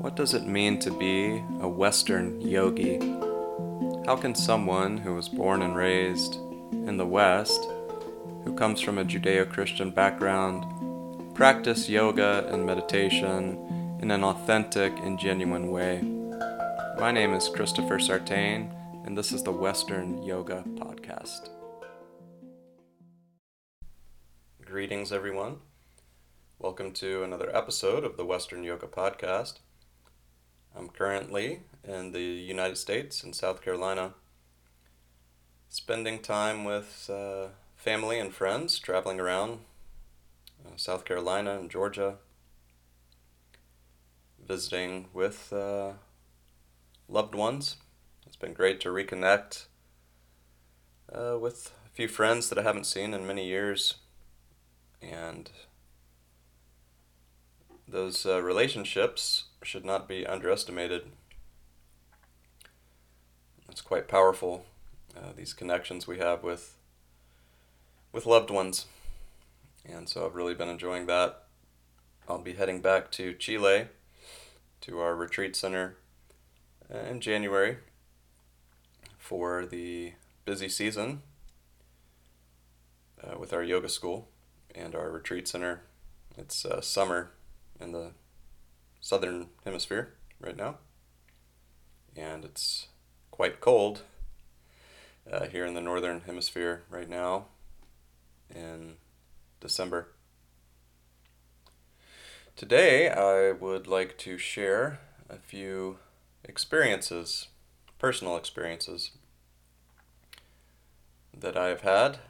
What does it mean to be a Western yogi? How can someone who was born and raised in the West, who comes from a Judeo-Christian background, practice yoga and meditation in an authentic and genuine way? My name is Christopher Sartain, and this is the Western Yoga Podcast. Greetings, everyone. Welcome to another episode of the Western Yoga Podcast. I'm currently in the United States, in South Carolina, spending time with family and friends, traveling around South Carolina and Georgia, visiting with loved ones. It's been great to reconnect with a few friends that I haven't seen in many years, and those relationships should not be underestimated. It's quite powerful, these connections we have with loved ones. And so I've really been enjoying that. I'll be heading back to Chile, to our retreat center in January for the busy season with our yoga school and our retreat center. It's summer in the southern hemisphere right now, and it's quite cold here in the northern hemisphere right now in December. Today I would like to share a few experiences, personal experiences that I've had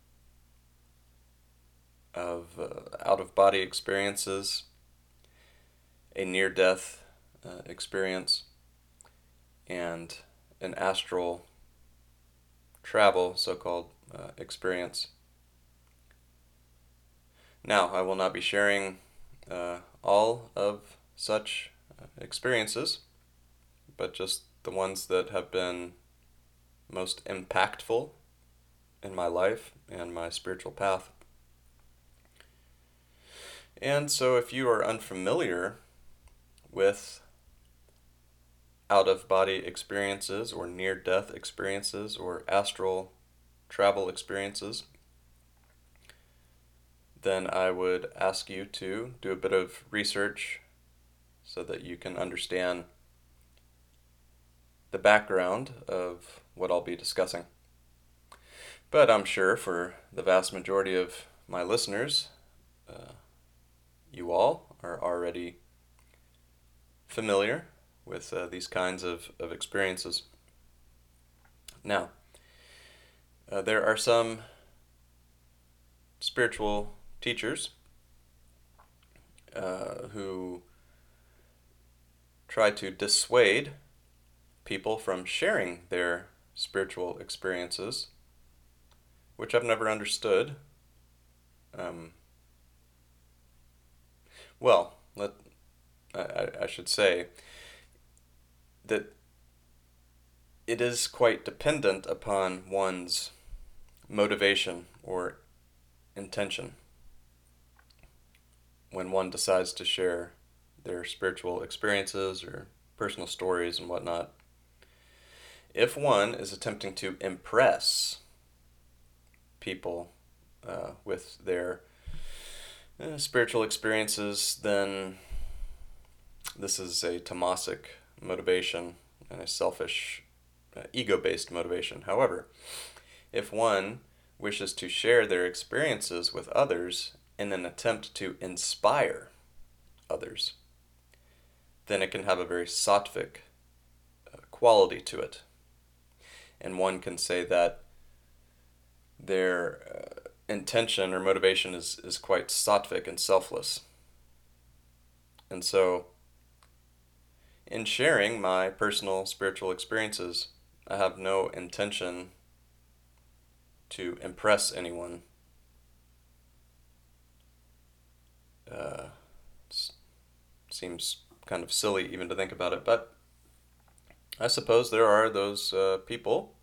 of out-of-body experiences, a near-death experience, and an astral travel, so-called experience. Now, I will not be sharing all of such experiences, but just the ones that have been most impactful in my life and my spiritual path. And so if you are unfamiliar with out-of-body experiences or near-death experiences or astral travel experiences, then I would ask you to do a bit of research so that you can understand the background of what I'll be discussing. But I'm sure for the vast majority of my listeners, you all are already familiar with these kinds of experiences. Now, there are some spiritual teachers who try to dissuade people from sharing their spiritual experiences, which I've never understood. I should say that it is quite dependent upon one's motivation or intention when one decides to share their spiritual experiences or personal stories and whatnot. If one is attempting to impress people with their spiritual experiences, then this is a tamasic motivation and a selfish, ego-based motivation. However, if one wishes to share their experiences with others in an attempt to inspire others, then it can have a very sattvic quality to it. And one can say that their intention or motivation is quite sattvic and selfless. And so, in sharing my personal spiritual experiences, I have no intention to impress anyone. Seems kind of silly even to think about it, but I suppose there are those people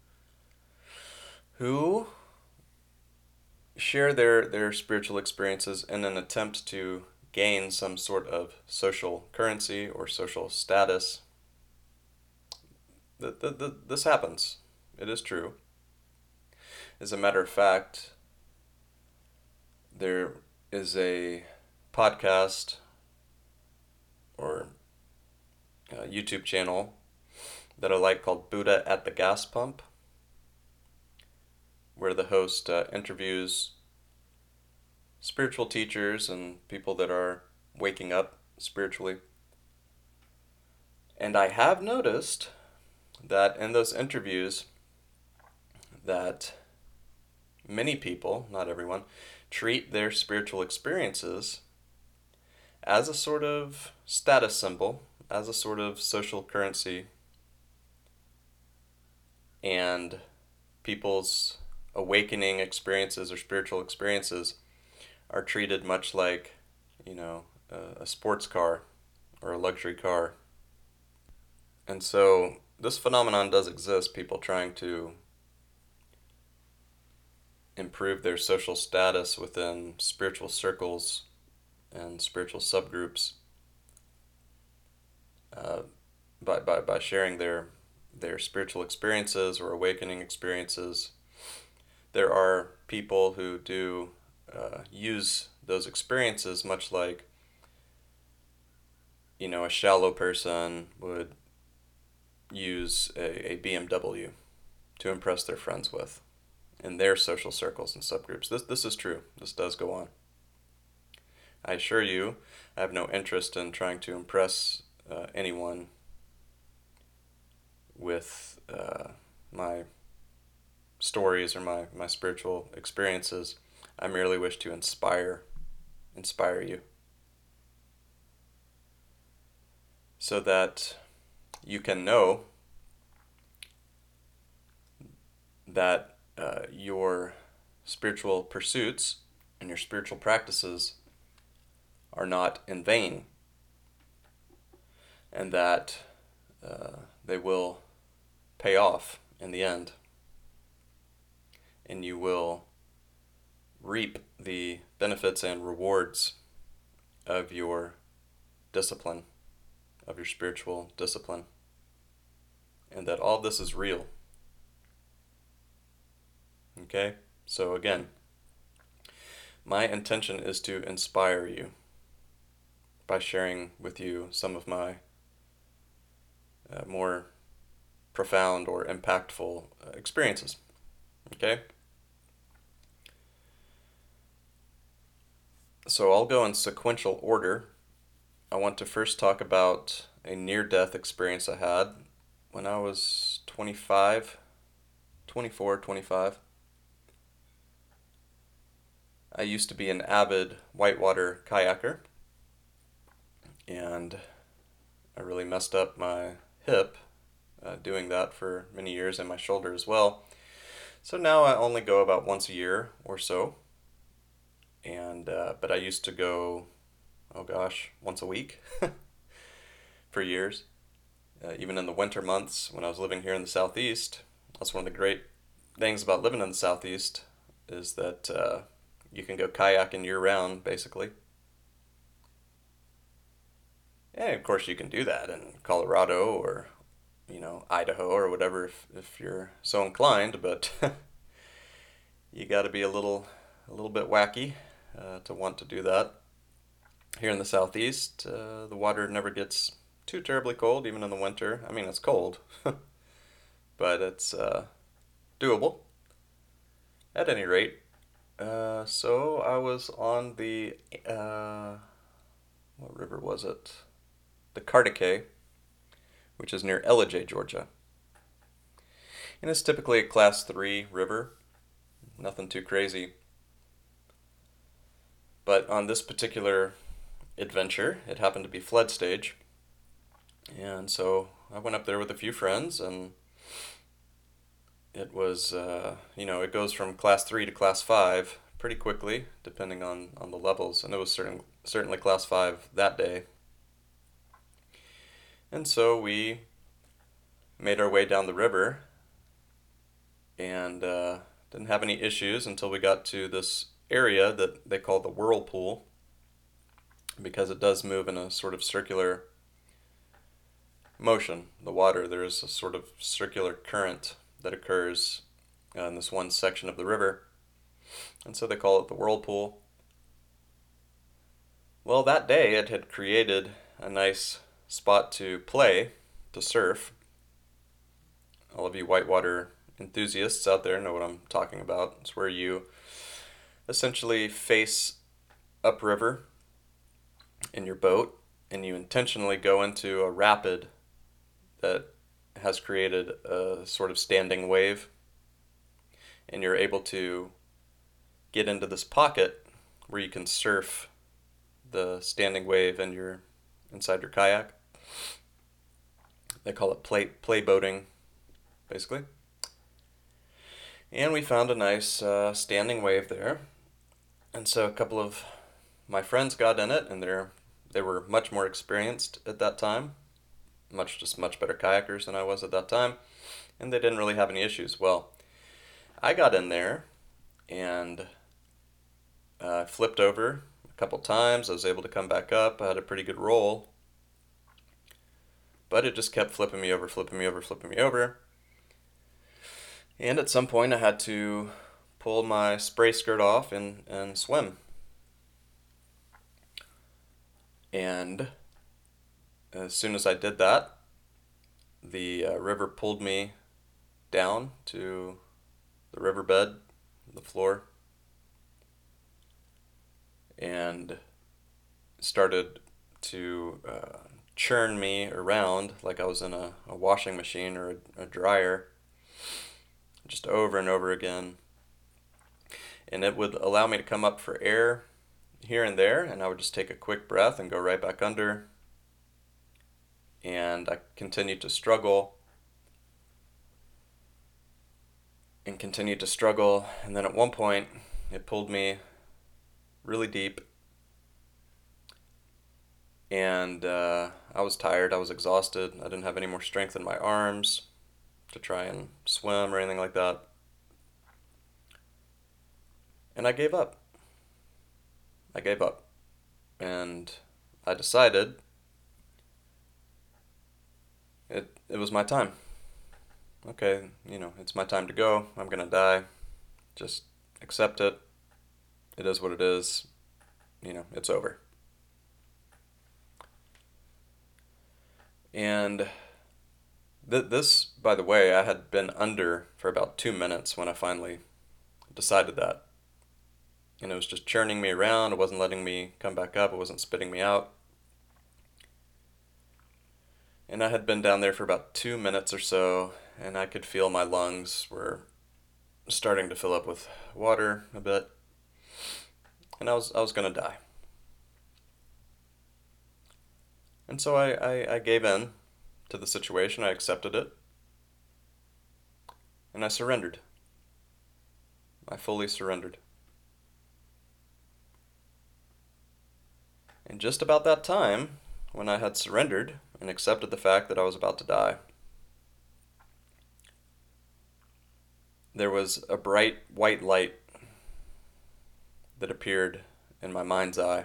who share their spiritual experiences in an attempt to gain some sort of social currency or social status. This happens. It is true. As a matter of fact, there is a podcast or a YouTube channel that I like called Buddha at the Gas Pump, where the host interviews spiritual teachers and people that are waking up spiritually. And I have noticed that in those interviews that many people, not everyone, treat their spiritual experiences as a sort of status symbol, as a sort of social currency, and people's awakening experiences or spiritual experiences are treated much like, a sports car or a luxury car. And so this phenomenon does exist, people trying to improve their social status within spiritual circles and spiritual subgroups by sharing their spiritual experiences or awakening experiences. There are people who do use those experiences much like, a shallow person would use a BMW to impress their friends with in their social circles and subgroups. This is true. This does go on. I assure you, I have no interest in trying to impress anyone with my stories or my spiritual experiences. I merely wish to inspire you, so that you can know that your spiritual pursuits and your spiritual practices are not in vain, and that they will pay off in the end, and you will reap the benefits and rewards of your discipline, of your spiritual discipline, and that all this is real. Okay? So again, my intention is to inspire you by sharing with you some of my more profound or impactful experiences. Okay? So I'll go in sequential order. I want to first talk about a near-death experience I had when I was 24, 25. I used to be an avid whitewater kayaker, and I really messed up my hip doing that for many years, and my shoulder as well. So now I only go about once a year or so, and but I used to go, once a week for years. Even in the winter months when I was living here in the Southeast. That's one of the great things about living in the Southeast, is that you can go kayaking year-round, basically. And of course you can do that in Colorado or, Idaho or whatever if you're so inclined, but you got to be a little bit wacky to want to do that. Here in the Southeast, the water never gets too terribly cold, even in the winter. I mean, it's cold, but it's doable. At any rate, so I was on the, what river was it? The Cartacay, which is near Ellijay, Georgia. And it's typically a class 3 river, nothing too crazy. But on this particular adventure, it happened to be flood stage. And so I went up there with a few friends, and it was, it goes from class 3 to class 5 pretty quickly, depending on the levels. And it was certainly class 5 that day. And so we made our way down the river, and didn't have any issues until we got to this area that they call the whirlpool. because it does move in a sort of circular motion. The water, there is a sort of circular current that occurs in this one section of the river, and so they call it the whirlpool. Well, that day it had created a nice spot to play, to surf. All of you whitewater enthusiasts out there know what I'm talking about. It's where you essentially face upriver in your boat and you intentionally go into a rapid that has created a sort of standing wave, and you're able to get into this pocket where you can surf the standing wave and you're inside your kayak. They call it play boating, basically. And we found a nice standing wave there, and so a couple of my friends got in it, and they were much more experienced at that time, much better kayakers than I was at that time, and they didn't really have any issues. Well, I got in there and flipped over a couple times. I was able to come back up. I had a pretty good roll, but it just kept flipping me over, flipping me over, flipping me over. And at some point I had to pull my spray skirt off and swim. And as soon as I did that, the river pulled me down to the riverbed, the floor, and started to churn me around like I was in a washing machine or a dryer, just over and over again. And it would allow me to come up for air here and there, and I would just take a quick breath and go right back under. And I continued to struggle and continued to struggle, and then at one point it pulled me really deep, and I was tired, I was exhausted, I didn't have any more strength in my arms to try and swim or anything like that. And I gave up. And I decided it was my time. Okay, it's my time to go. I'm gonna die. Just accept it. It is what it is. It's over. And this, by the way, I had been under for about 2 minutes when I finally decided that. It was just churning me around. It wasn't letting me come back up. It wasn't spitting me out. And I had been down there for about 2 minutes or so, and I could feel my lungs were starting to fill up with water a bit. And I was gonna die. And so I gave in to the situation. I accepted it. And I surrendered. I fully surrendered. And just about that time, when I had surrendered and accepted the fact that I was about to die, there was a bright white light that appeared in my mind's eye.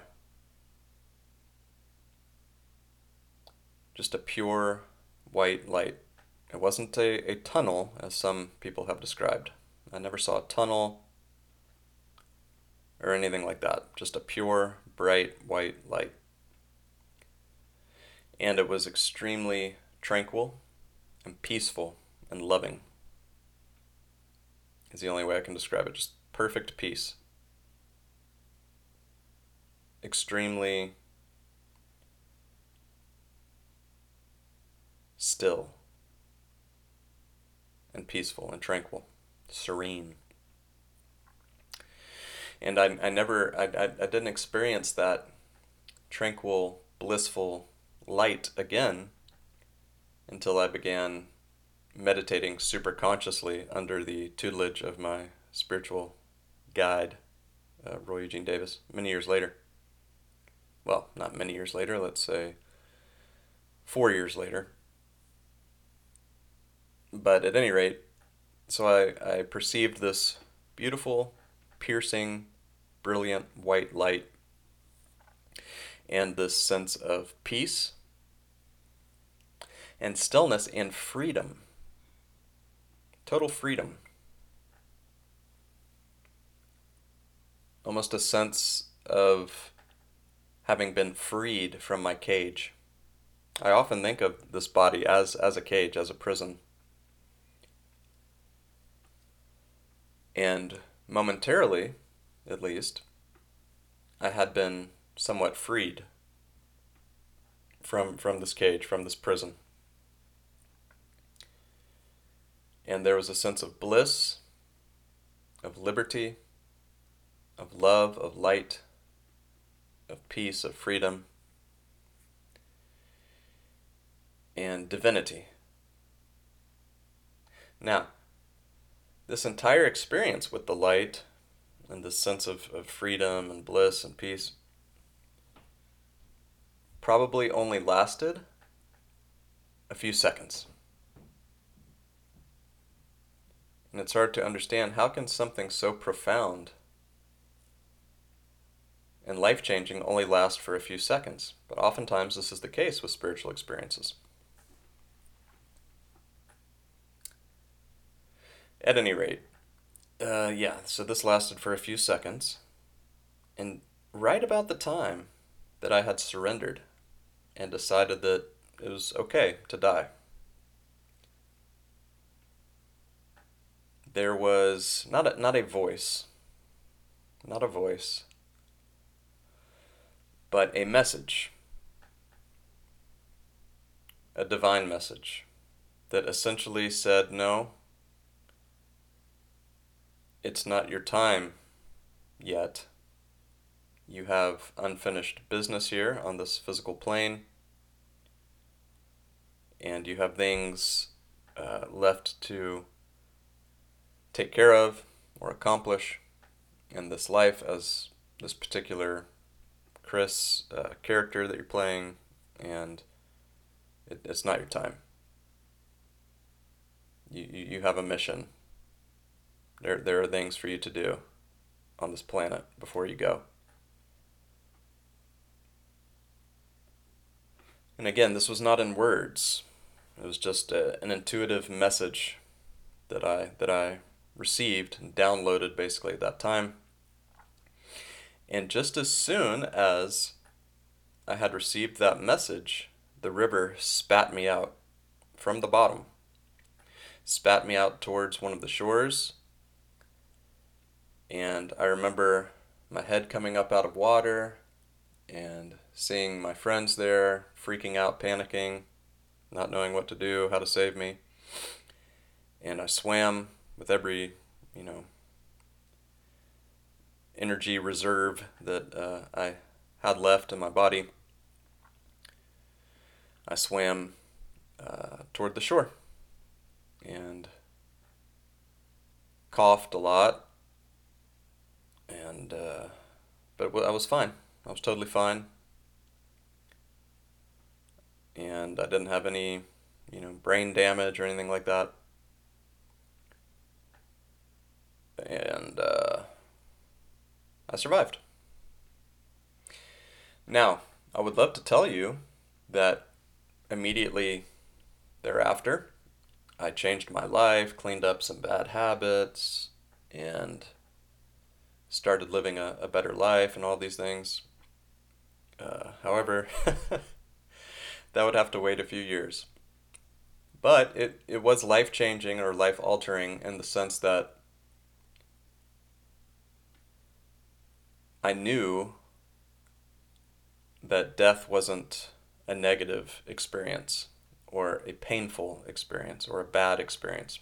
Just a pure white light. It wasn't a tunnel, as some people have described. I never saw a tunnel or anything like that. Just a pure, bright, white light. And it was extremely tranquil and peaceful and loving. Is the only way I can describe it. Just perfect peace. Extremely still and peaceful and tranquil, serene. And I didn't experience that tranquil, blissful light again until I began meditating super consciously under the tutelage of my spiritual guide, Roy Eugene Davis, many years later. Well, not many years later, let's say 4 years later. But at any rate, so I perceived this beautiful, piercing, brilliant white light. and this sense of peace and stillness and freedom. Total freedom. Almost a sense of having been freed from my cage. I often think of this body as a cage, as a prison. And momentarily, at least, I had been somewhat freed from this cage, from this prison. And there was a sense of bliss, of liberty, of love, of light, of peace, of freedom, and divinity. Now, this entire experience with the light and this sense of freedom and bliss and peace probably only lasted a few seconds. And it's hard to understand, how can something so profound and life-changing only last for a few seconds? But oftentimes this is the case with spiritual experiences. At any rate, so this lasted for a few seconds, and right about the time that I had surrendered and decided that it was okay to die, there was not a voice, but a message, a divine message that essentially said, no, it's not your time yet. You have unfinished business here on this physical plane, and you have things left to take care of or accomplish in this life as this particular Chris character that you're playing, and it's not your time. You have a mission. There are things for you to do on this planet before you go. And again, this was not in words. It was just an intuitive message that I received and downloaded basically at that time. And just as soon as I had received that message, the river spat me out from the bottom, spat me out towards one of the shores. And I remember my head coming up out of water and seeing my friends there, freaking out, panicking, not knowing what to do, how to save me. And I swam with every, energy reserve that I had left in my body. I swam toward the shore and coughed a lot, and but I was fine. I was totally fine, and I didn't have any, brain damage or anything like that. And I survived. Now, I would love to tell you that immediately thereafter, I changed my life, cleaned up some bad habits, and started living a better life and all these things. However, that would have to wait a few years. But it was life-changing or life-altering in the sense that I knew that death wasn't a negative experience or a painful experience or a bad experience.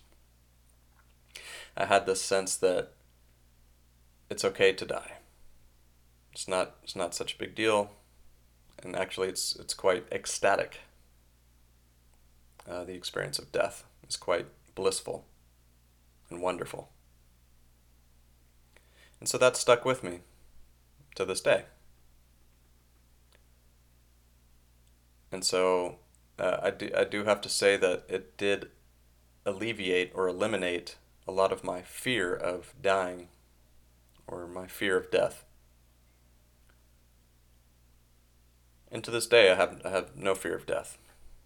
I had this sense that it's okay to die. It's not such a big deal, and actually it's quite ecstatic. The experience of death is quite blissful and wonderful. And so that stuck with me to this day. And so I do have to say that it did alleviate or eliminate a lot of my fear of dying or my fear of death. And to this day, I have no fear of death.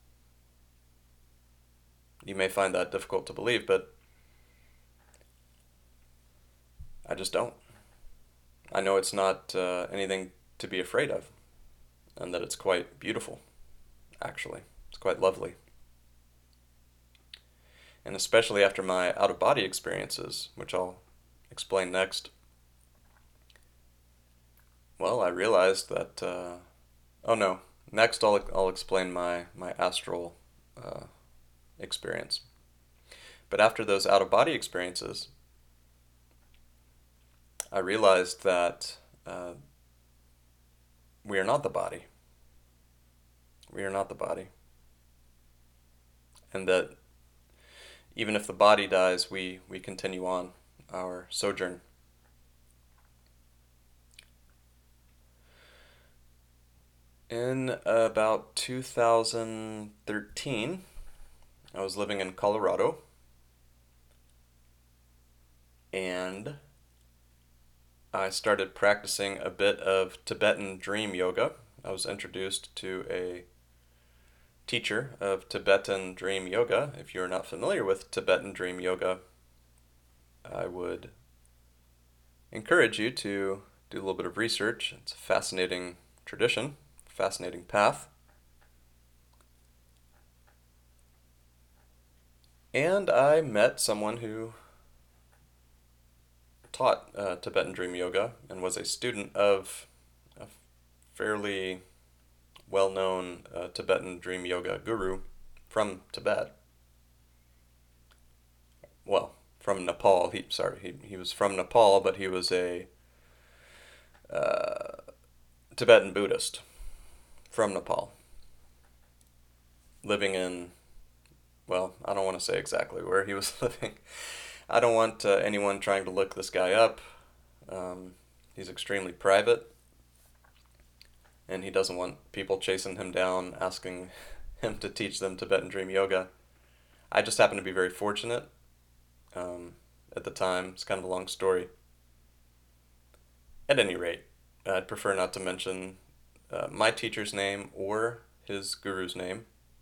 You may find that difficult to believe, but I just don't. I know it's not anything to be afraid of, and that it's quite beautiful, actually. It's quite lovely. And especially after my out-of-body experiences, which I'll explain next, well, I realized that, oh no, next I'll explain my astral experience. But after those out-of-body experiences, I realized that we are not the body. We are not the body. And that even if the body dies, we continue on our sojourn. In about 2013, I was living in Colorado, and I started practicing a bit of Tibetan dream yoga. I was introduced to a teacher of Tibetan dream yoga. If you're not familiar with Tibetan dream yoga, I would encourage you to do a little bit of research. It's a fascinating tradition, fascinating path. And I met someone who taught Tibetan dream yoga and was a student of a fairly well-known Tibetan dream yoga guru from Tibet. Well, from Nepal. He was from Nepal, but he was a Tibetan Buddhist from Nepal, living in, well, I don't want to say exactly where he was living. I don't want anyone trying to look this guy up. He's extremely private, and he doesn't want people chasing him down, asking him to teach them Tibetan dream yoga. I just happened to be very fortunate at the time. It's kind of a long story. At any rate, I'd prefer not to mention my teacher's name or his guru's name.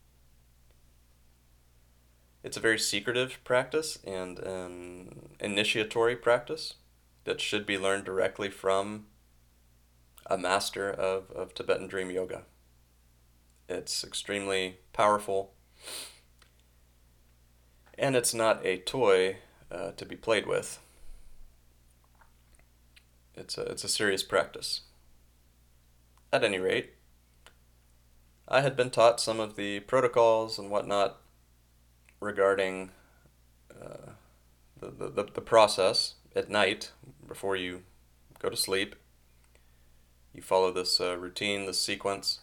It's a very secretive practice and an initiatory practice that should be learned directly from a master of Tibetan dream yoga. It's extremely powerful, and it's not a toy to be played with. It's a serious practice. At any rate, I had been taught some of the protocols and whatnot regarding the process at night before you go to sleep. You follow this routine, this sequence,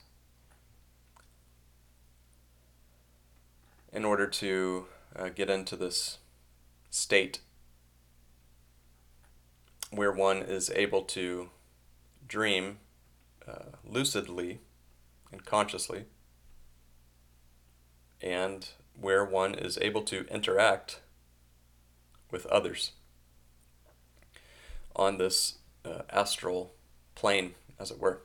in order to get into this state where one is able to dream lucidly and consciously, and where one is able to interact with others on this astral plane, as it were.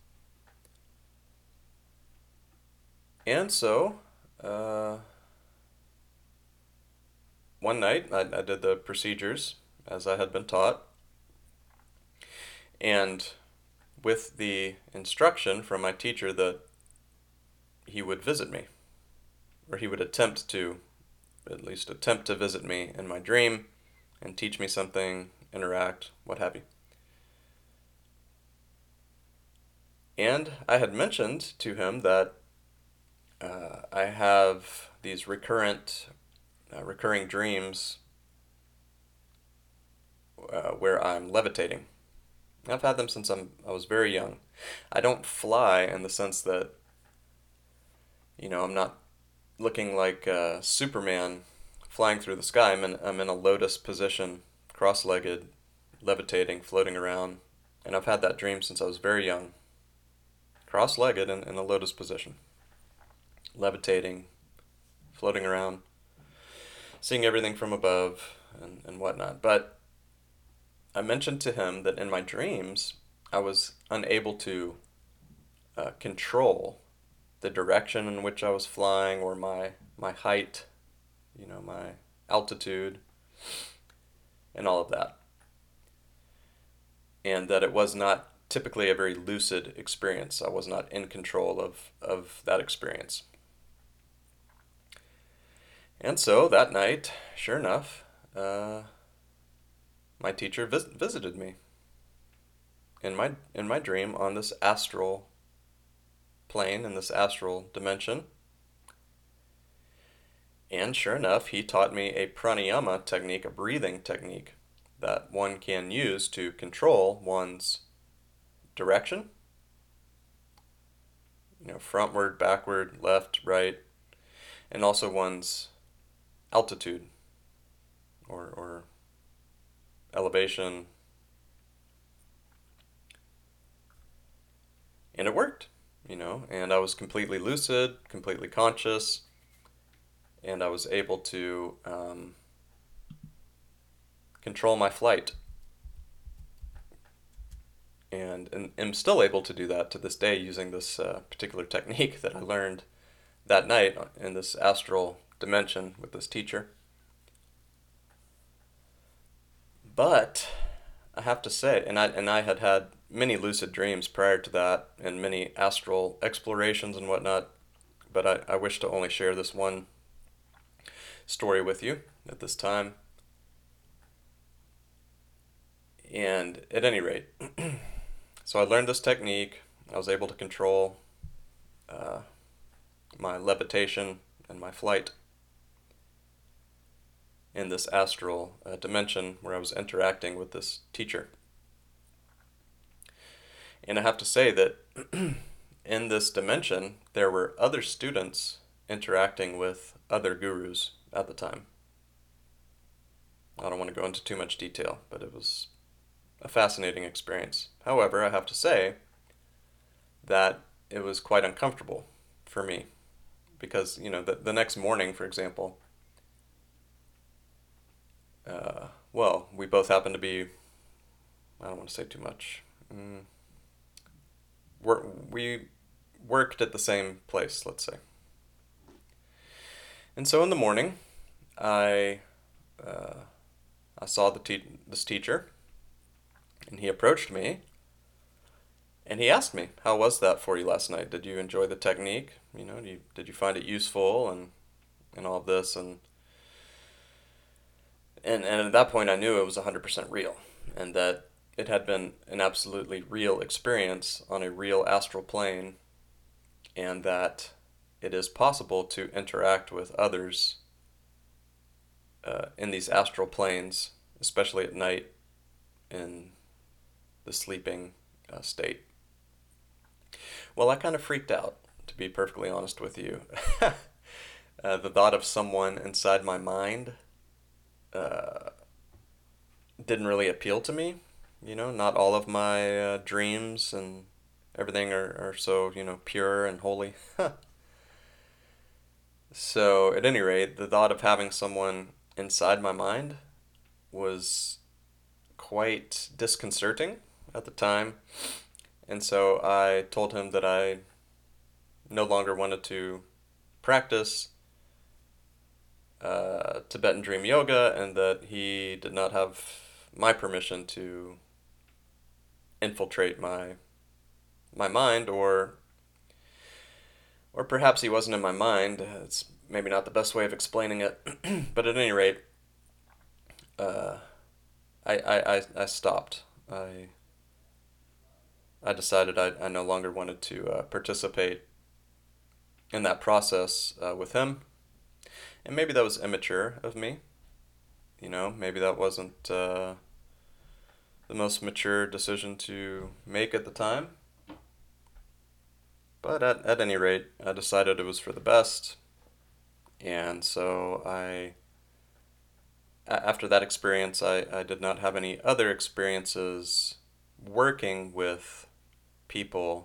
And so, one night I did the procedures as I had been taught, and with the instruction from my teacher that he would visit me, or he would attempt to visit me in my dream and teach me something, interact, what have you. And I had mentioned to him that I have these recurring dreams where I'm levitating. I've had them since I was very young. I don't fly in the sense that, I'm not looking like Superman flying through the sky. I'm in a lotus position, cross-legged, levitating, floating around. And I've had that dream since I was very young. Cross-legged in a lotus position, levitating, floating around, seeing everything from above and whatnot. But I mentioned to him that in my dreams, I was unable to control the direction in which I was flying, or my height, my altitude, and all of that. And that it was not typically a very lucid experience. I was not in control of that experience. And so that night, sure enough, my teacher visited me in my dream on this astral plane, in this astral dimension. And sure enough, he taught me a pranayama technique, a breathing technique that one can use to control one's direction, frontward, backward, left, right, and also one's altitude or elevation. And it worked, and I was completely lucid, completely conscious, and I was able to control my flight. And am still able to do that to this day using this particular technique that I learned that night in this astral dimension with this teacher. But I have to say, and I had many lucid dreams prior to that, and many astral explorations and whatnot, but I wish to only share this one story with you at this time. And at any rate, so I learned this technique. I was able to control my levitation and my flight in this astral dimension where I was interacting with this teacher. And I have to say that in this dimension, there were other students interacting with other gurus at the time. I don't want to go into too much detail, but it was a fascinating experience. However, I have to say that it was quite uncomfortable for me because, the next morning, for example, we both happened to be, I don't want to say too much. We worked at the same place, let's say. And so in the morning, I saw this teacher, and he approached me, and he asked me, "How was that for you last night? Did you enjoy the technique? Did you find it useful and all of this?" And at that point, I knew it was 100% real, and that it had been an absolutely real experience on a real astral plane, and that it is possible to interact with others in these astral planes, especially at night in the sleeping state. Well, I kind of freaked out, to be perfectly honest with you. The thought of someone inside my mind didn't really appeal to me. Not all of my dreams and everything are so, pure and holy. So, at any rate, the thought of having someone inside my mind was quite disconcerting at the time. And so I told him that I no longer wanted to practice Tibetan Dream Yoga, and that he did not have my permission to infiltrate my mind, or perhaps he wasn't in my mind. It's maybe not the best way of explaining it, but at any rate, I stopped. I decided I no longer wanted to participate in that process with him. And maybe that was immature of me. Maybe that wasn't the most mature decision to make at the time. But at any rate, I decided it was for the best. And so after that experience, I did not have any other experiences working with people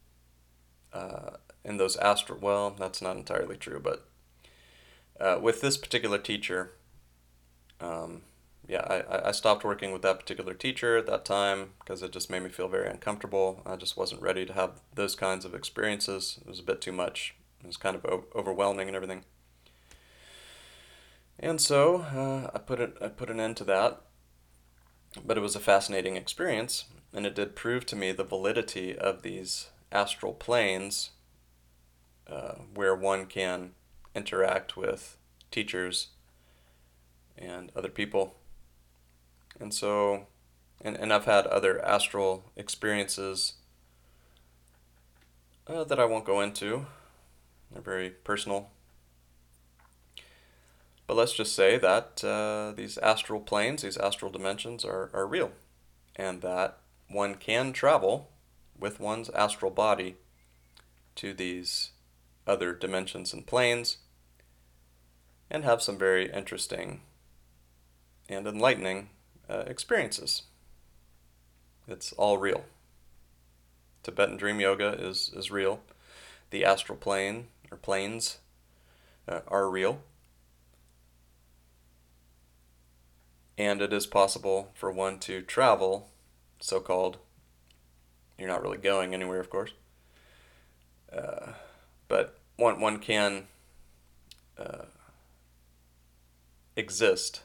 in those astral, well, that's not entirely true, but with this particular teacher, yeah, I stopped working with that particular teacher at that time because it just made me feel very uncomfortable. I just wasn't ready to have those kinds of experiences. It was a bit too much. It was kind of overwhelming and everything. And so I put an end to that. But it was a fascinating experience, and it did prove to me the validity of these astral planes, where one can interact with teachers and other people. And so, and I've had other astral experiences that I won't go into. They're very personal. But let's just say that these astral planes, these astral dimensions are real, and that one can travel with one's astral body to these other dimensions and planes and have some very interesting and enlightening experiences. It's all real. Tibetan Dream Yoga is real. The astral plane or planes are real. And it is possible for one to travel, so called. You're not really going anywhere, of course. But one can uh, exist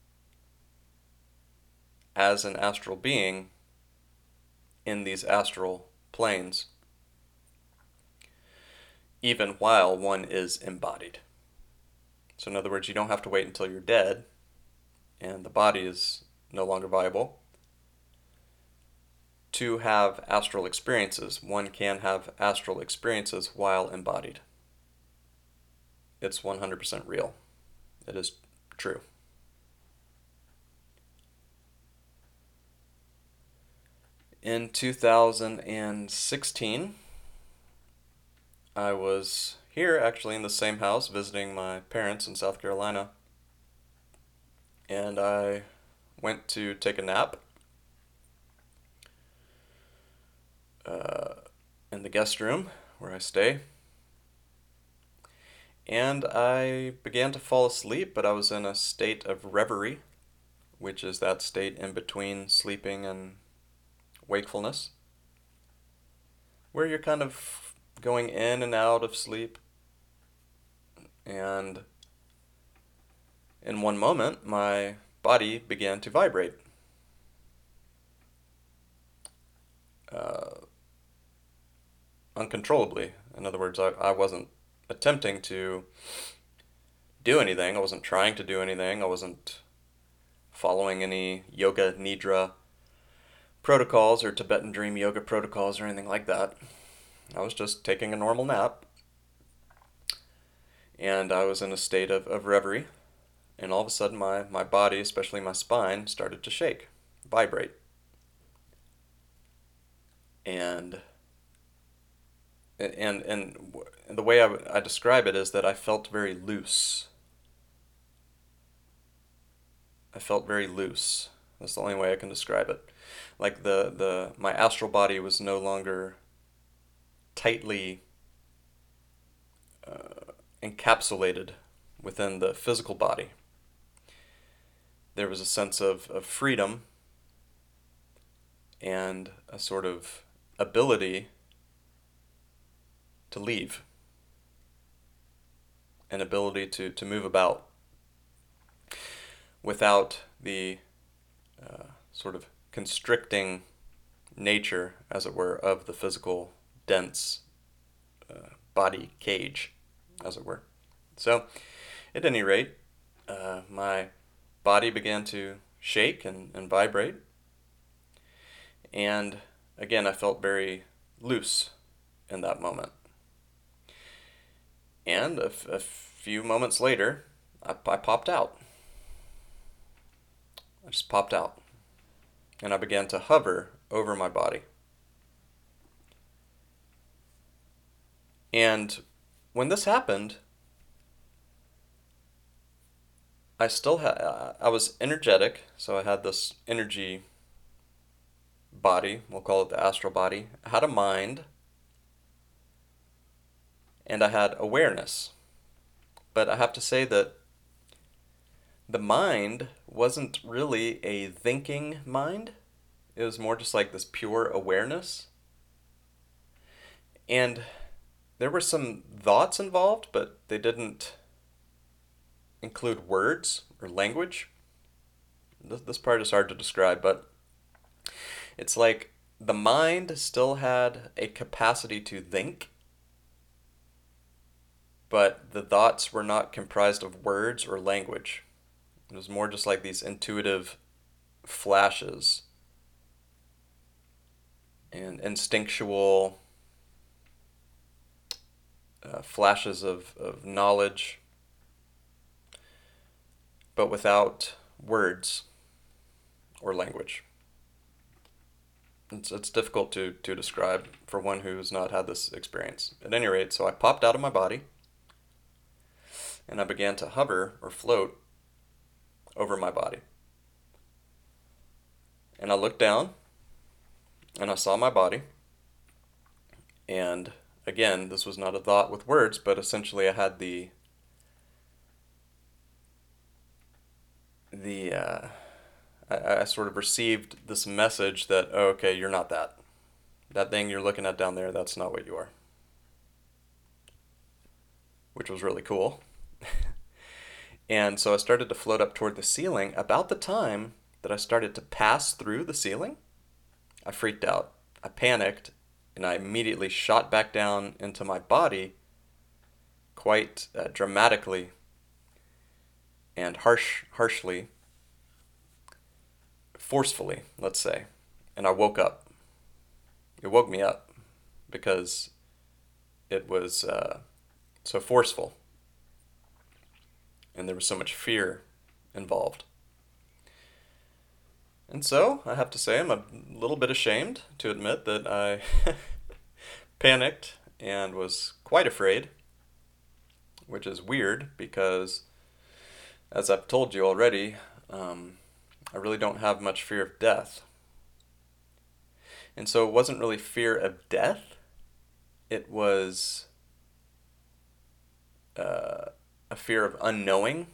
as an astral being in these astral planes, even while one is embodied. So, in other words, you don't have to wait until you're dead and the body is no longer viable to have astral experiences. One can have astral experiences while embodied. It's 100% real. It is true. In 2016, I was here actually in the same house visiting my parents in South Carolina. And I went to take a nap uh, in the guest room where I stay. And I began to fall asleep, but I was in a state of reverie, which is that state in between sleeping and wakefulness, where you're kind of going in and out of sleep. And in one moment, my body began to vibrate. Uh, Uncontrollably. In other words, I wasn't attempting to do anything. I wasn't trying to do anything. I wasn't following any yoga nidra protocols or Tibetan dream yoga protocols or anything like that. I was just taking a normal nap, and I was in a state of reverie, and all of a sudden my body, especially my spine, started to shake, vibrate. And and the way I describe it is that I felt very loose. I felt very loose. That's the only way I can describe it. Like the my astral body was no longer tightly encapsulated within the physical body. There was a sense of freedom and a sort of ability to leave, an ability to move about without the sort of constricting nature, as it were, of the physical, dense body cage, as it were. So, at any rate, my body began to shake and vibrate, and again, I felt very loose in that moment. And a few moments later, I popped out. I just popped out. And I began to hover over my body. And when this happened, I was energetic, so I had this energy body, we'll call it the astral body. I had a mind, and I had awareness. But I have to say that the mind wasn't really a thinking mind. It was more just like this pure awareness. And there were some thoughts involved, but they didn't include words or language. This part is hard to describe, but it's like the mind still had a capacity to think, but the thoughts were not comprised of words or language. It was more just like these intuitive flashes and instinctual flashes of knowledge, but without words or language. It's difficult to describe for one who's not had this experience. At any rate, so I popped out of my body and I began to hover or float over my body. And I looked down and I saw my body. And again, this was not a thought with words, but essentially I had I sort of received this message that, oh, okay, you're not that. That thing you're looking at down there, that's not what you are. Which was really cool. And so I started to float up toward the ceiling. About the time that I started to pass through the ceiling, I freaked out. I panicked, and I immediately shot back down into my body quite dramatically and harshly, forcefully, let's say. And I woke up. It woke me up because it was so forceful. And there was so much fear involved. And so, I have to say, I'm a little bit ashamed to admit that I panicked and was quite afraid, which is weird because, as I've told you already, I really don't have much fear of death. And so it wasn't really fear of death, it was a fear of unknowing,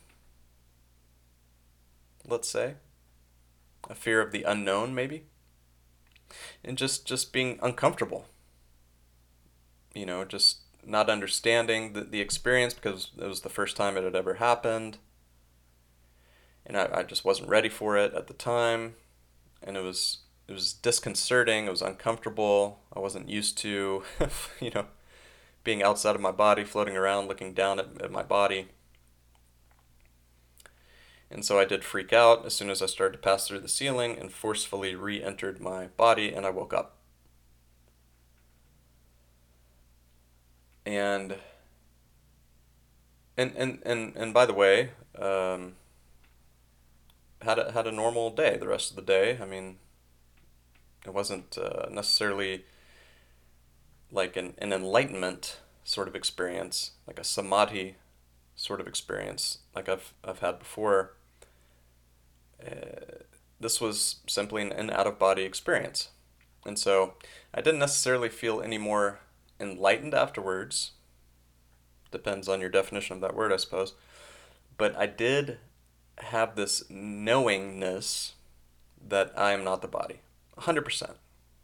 let's say. A fear of the unknown, maybe. And just being uncomfortable. You know, just not understanding the experience because it was the first time it had ever happened. And I just wasn't ready for it at the time. And it was disconcerting, it was uncomfortable. I wasn't used to, you know, being outside of my body, floating around, looking down at my body. And so I did freak out as soon as I started to pass through the ceiling and forcefully re-entered my body, and I woke up. And and by the way, had a normal day the rest of the day. I mean, it wasn't necessarily like an enlightenment sort of experience, like a samadhi sort of experience, like I've had before. This was simply an out of body experience, and so I didn't necessarily feel any more enlightened afterwards. Depends on your definition of that word, I suppose. But I did have this knowingness that I am not the body, 100%.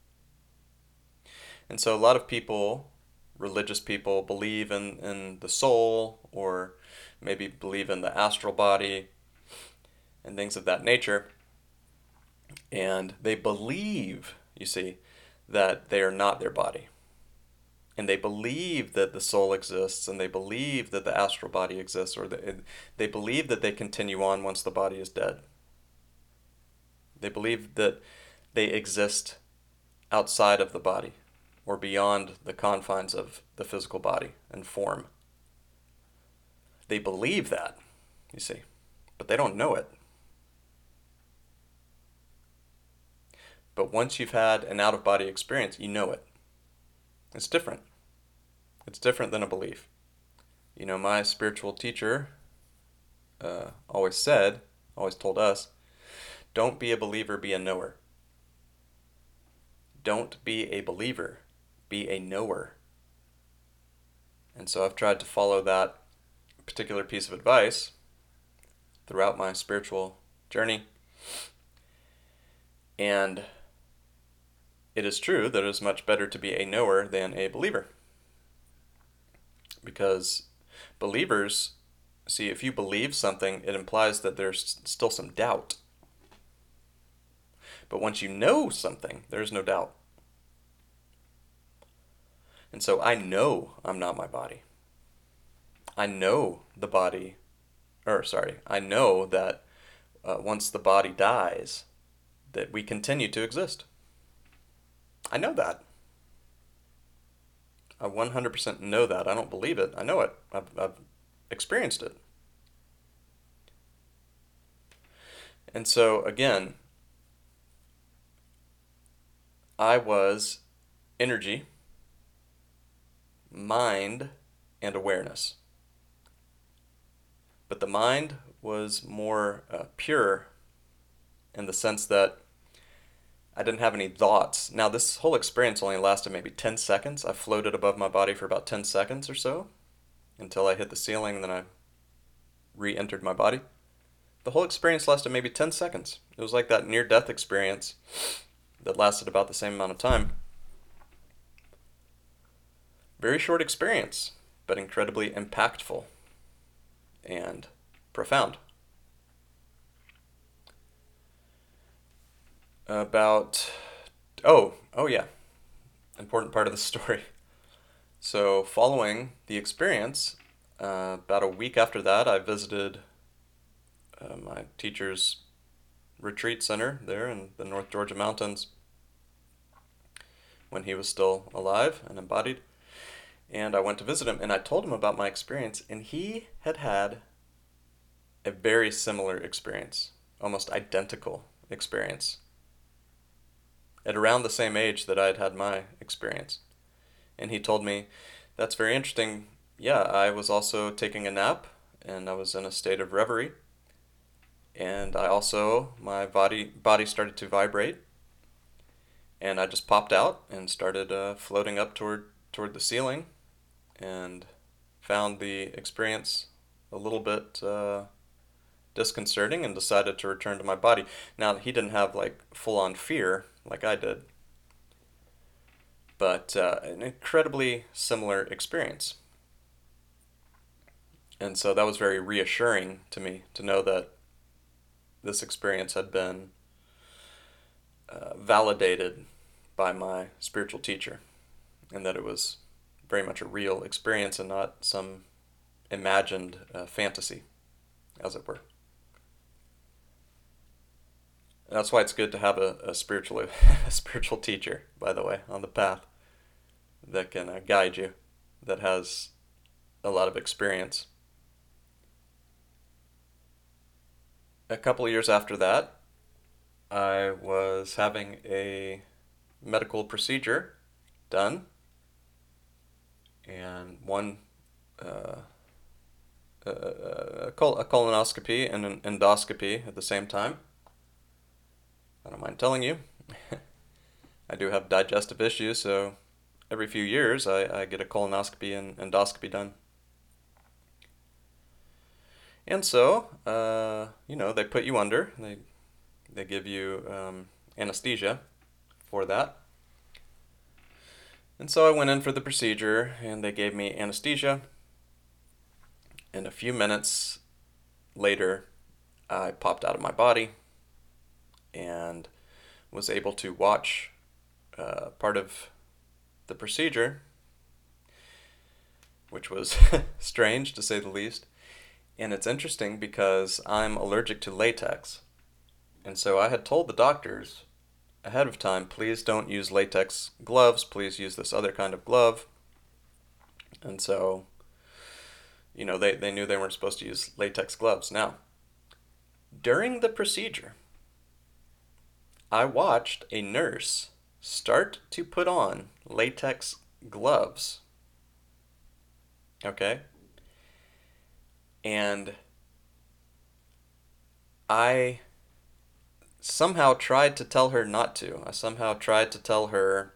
And so a lot of people, religious people, believe in the soul or maybe believe in the astral body and things of that nature. And they believe, you see, that they are not their body. And they believe that the soul exists, and they believe that the astral body exists, or they believe that they continue on once the body is dead. They believe that they exist outside of the body or beyond the confines of the physical body and form. They believe that, you see, but they don't know it. But once you've had an out-of-body experience, you know it. It's different. It's different than a belief. You know, my spiritual teacher always told us, don't be a believer, be a knower. Don't be a believer, be a knower. And so I've tried to follow that particular piece of advice throughout my spiritual journey. And it is true that it is much better to be a knower than a believer. Because believers, see, if you believe something, it implies that there's still some doubt. But once you know something, there's no doubt. And so I know I'm not my body. I know I know that once the body dies, that we continue to exist. I know that. I 100% know that. I don't believe it. I know it. I've experienced it. And so, again, I was energy, mind, and awareness. But the mind was more pure in the sense that I didn't have any thoughts. Now, this whole experience only lasted maybe 10 seconds. I floated above my body for about 10 seconds or so until I hit the ceiling, and then I re-entered my body. The whole experience lasted maybe 10 seconds. It was like that near-death experience that lasted about the same amount of time. Very short experience, but incredibly impactful and profound. Yeah, important part of the story. So following the experience, about a week after that, I visited my teacher's retreat center there in the North Georgia mountains when he was still alive and embodied. And I went to visit him, and I told him about my experience, and he had had a very similar experience, almost identical experience, at around the same age that I had had my experience. And he told me, that's very interesting. Yeah, I was also taking a nap, and I was in a state of reverie. And my body started to vibrate, and I just popped out and started floating up toward the ceiling, and found the experience a little bit disconcerting, and decided to return to my body. Now, he didn't have like full-on fear like I did, but an incredibly similar experience. And so that was very reassuring to me to know that this experience had been validated by my spiritual teacher, and that it was very much a real experience and not some imagined fantasy, as it were. And that's why it's good to have a spiritual teacher, by the way, on the path that can guide you, that has a lot of experience. A couple of years after that, I was having a medical procedure done, and one a colonoscopy and an endoscopy at the same time. I don't mind telling you, I do have digestive issues, so every few years I get a colonoscopy and endoscopy done. And so, they put you under. They give you anesthesia for that. And so I went in for the procedure, and they gave me anesthesia. And a few minutes later, I popped out of my body and was able to watch part of the procedure, which was strange to say the least. And it's interesting because I'm allergic to latex. And so I had told the doctors ahead of time, please don't use latex gloves, please use this other kind of glove. And so, they knew they weren't supposed to use latex gloves. Now, during the procedure, I watched a nurse start to put on latex gloves. Okay? And I somehow tried to tell her not to. I somehow tried to tell her,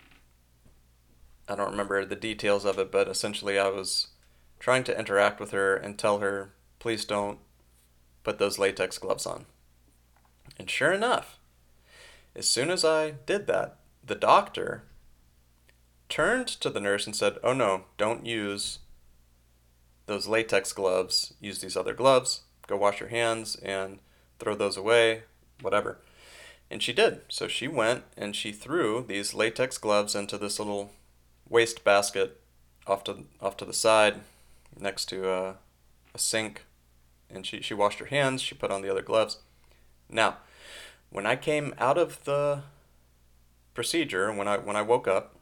I don't remember the details of it, but essentially I was trying to interact with her and tell her, please don't put those latex gloves on. And sure enough, as soon as I did that, the doctor turned to the nurse and said, "Oh no, don't use those latex gloves. Use these other gloves. Go wash your hands and throw those away, whatever." And she did. So she went and she threw these latex gloves into this little waste basket off to the side next to a sink. And she washed her hands. She put on the other gloves. Now, when I came out of the procedure, when I woke up,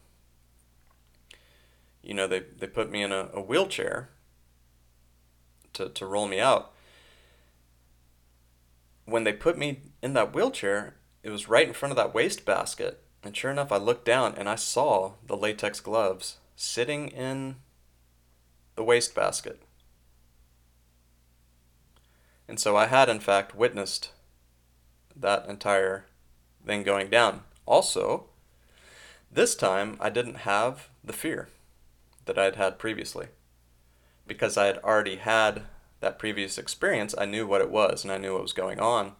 they put me in a wheelchair to roll me out. When they put me in that wheelchair, it was right in front of that waste basket. And sure enough, I looked down and I saw the latex gloves sitting in the waste basket. And so I had, in fact, witnessed that entire thing going down. Also, this time I didn't have the fear that I had had previously. Because I had already had that previous experience, I knew what it was and I knew what was going on.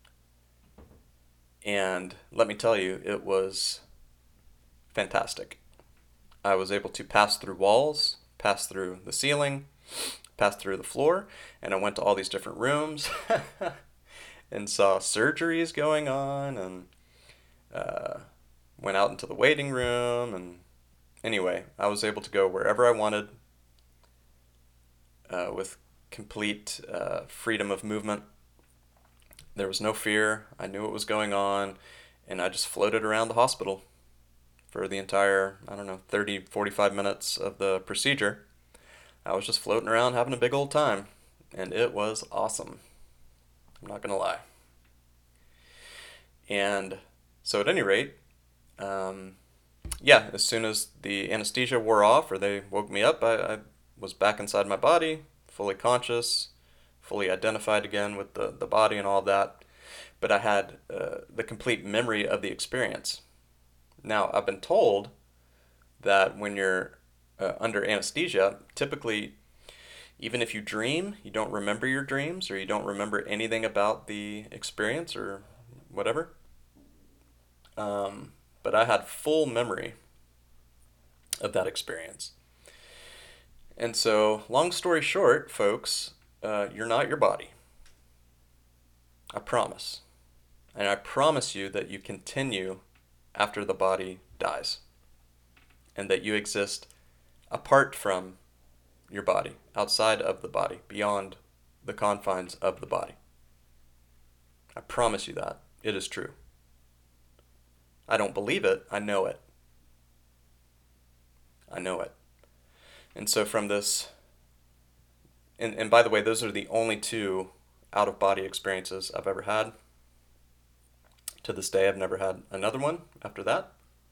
And let me tell you, it was fantastic. I was able to pass through walls, pass through the ceiling, pass through the floor, and I went to all these different rooms and saw surgeries going on, and went out into the waiting room. And anyway, I was able to go wherever I wanted with complete freedom of movement. There was no fear. I knew what was going on, and I just floated around the hospital for the entire, 30, 45 minutes of the procedure. I was just floating around having a big old time, and it was awesome. I'm not going to lie. And so at any rate, as soon as the anesthesia wore off or they woke me up, I was back inside my body, fully conscious, fully identified again with the body and all that. But I had the complete memory of the experience. Now, I've been told that when you're under anesthesia, typically, even if you dream, you don't remember your dreams or you don't remember anything about the experience or whatever. But I had full memory of that experience. And so, long story short, folks, you're not your body. I promise. And I promise you that you continue after the body dies. And that you exist apart from your body, outside of the body, beyond the confines of the body. I promise you that. It is true. I don't believe it. I know it. I know it. And so from this, and by the way, those are the only two out-of-body experiences I've ever had. To this day, I've never had another one after that.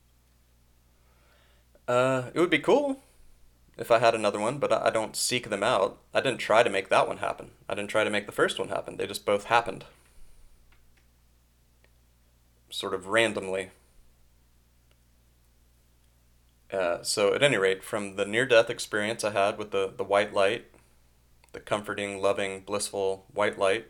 It would be cool if I had another one, but I don't seek them out. I didn't try to make that one happen. I didn't try to make the first one happen. They just both happened. Sort of randomly. So at any rate, from the near-death experience I had with the white light, the comforting, loving, blissful white light,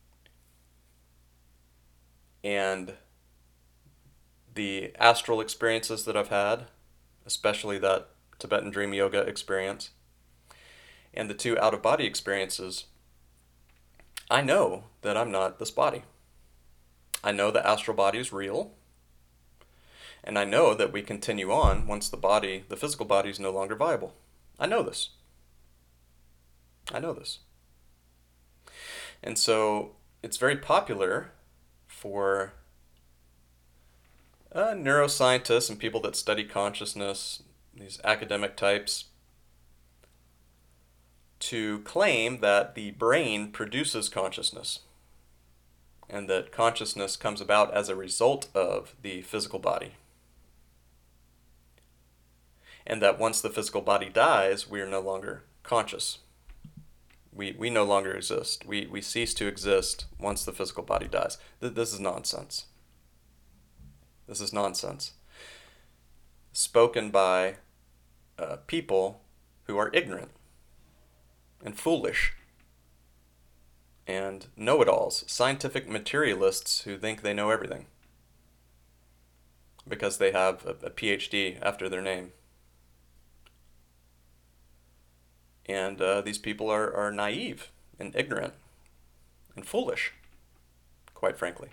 and the astral experiences that I've had, especially that Tibetan Dream Yoga experience, and the two out-of-body experiences, I know that I'm not this body. I know the astral body is real, and I know that we continue on once the physical body is no longer viable. I know this. I know this. And so it's very popular for neuroscientists and people that study consciousness, these academic types, to claim that the brain produces consciousness and that consciousness comes about as a result of the physical body. And that once the physical body dies, we are no longer conscious. We no longer exist. We cease to exist once the physical body dies. This is nonsense. This is nonsense. Spoken by people who are ignorant and foolish. and know-it-alls, scientific materialists who think they know everything because they have a PhD after their name. And these people are naive and ignorant and foolish, quite frankly.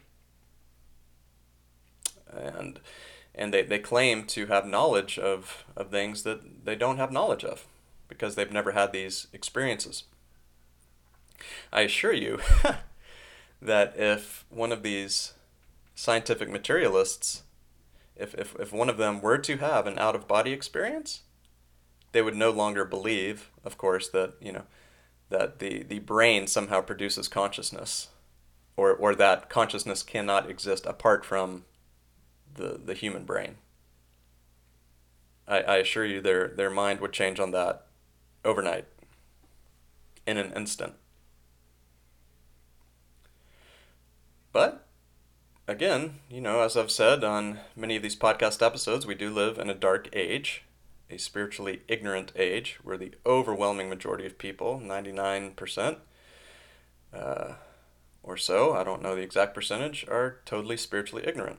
And they claim to have knowledge of things that they don't have knowledge of because they've never had these experiences. I assure you that if one of these scientific materialists, if one of them were to have an out-of-body experience, they would no longer believe, of course, that, that the brain somehow produces consciousness, or that consciousness cannot exist apart from the human brain. I assure you their mind would change on that overnight, in an instant. But, again, as I've said on many of these podcast episodes, we do live in a dark age, a spiritually ignorant age, where the overwhelming majority of people, 99% or so, I don't know the exact percentage, are totally spiritually ignorant.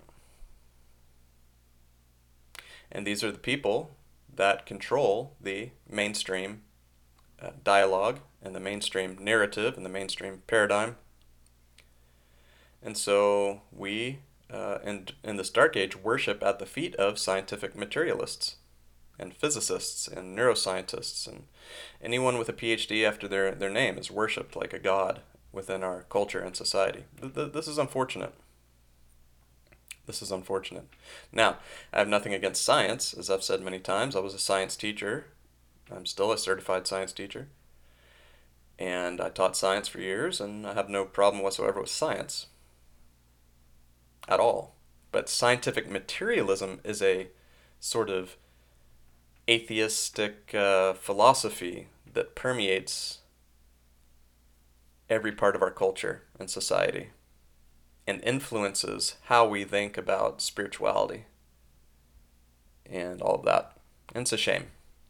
And these are the people that control the mainstream dialogue and the mainstream narrative and the mainstream paradigm. And so we, in this dark age, worship at the feet of scientific materialists and physicists and neuroscientists, and anyone with a PhD after their name is worshipped like a god within our culture and society. This is unfortunate. This is unfortunate. Now, I have nothing against science. As I've said many times, I was a science teacher. I'm still a certified science teacher. And I taught science for years, and I have no problem whatsoever with science. At all. But scientific materialism is a sort of atheistic philosophy that permeates every part of our culture and society and influences how we think about spirituality and all of that. And it's a shame.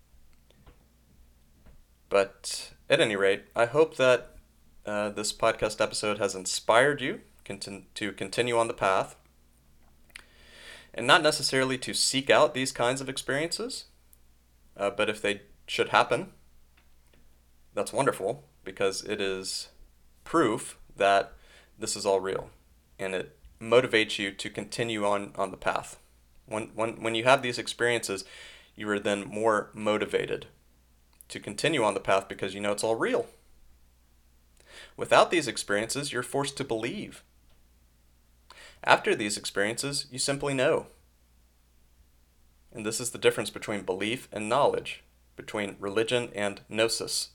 But at any rate, I hope that this podcast episode has inspired you to continue on the path, and not necessarily to seek out these kinds of experiences, but if they should happen, that's wonderful, because it is proof that this is all real, and it motivates you to continue on the path. When you have these experiences, you are then more motivated to continue on the path because you know it's all real. Without these experiences, you're forced to believe. After these experiences, you simply know. And this is the difference between belief and knowledge, between religion and gnosis,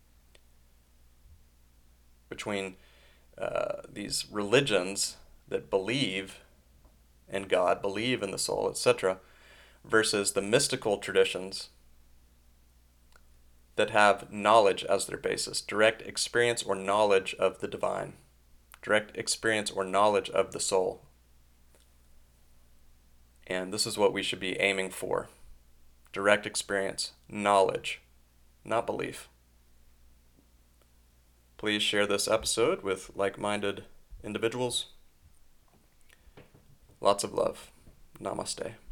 between these religions that believe in God, believe in the soul, etc., versus the mystical traditions that have knowledge as their basis, direct experience or knowledge of the divine, direct experience or knowledge of the soul. And this is what we should be aiming for. Direct experience, knowledge, not belief. Please share this episode with like-minded individuals. Lots of love. Namaste.